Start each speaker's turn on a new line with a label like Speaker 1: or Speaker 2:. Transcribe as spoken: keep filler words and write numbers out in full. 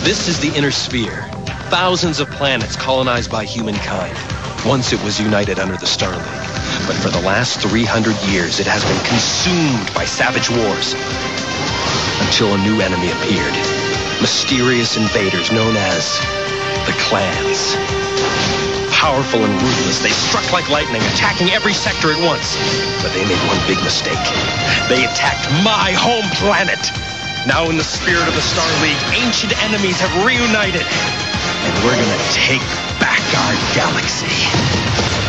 Speaker 1: This is the Inner Sphere. Thousands of planets colonized by humankind. Once it was united under the Star League. But for the last three hundred years, it has been consumed by savage wars. Until a new enemy appeared. Mysterious invaders known as the Clans. Powerful and ruthless, they struck like lightning, attacking every sector at once. But they made one big mistake. They attacked my home planet. Now in the spirit of the Star League, ancient enemies have reunited. And we're gonna take back our galaxy.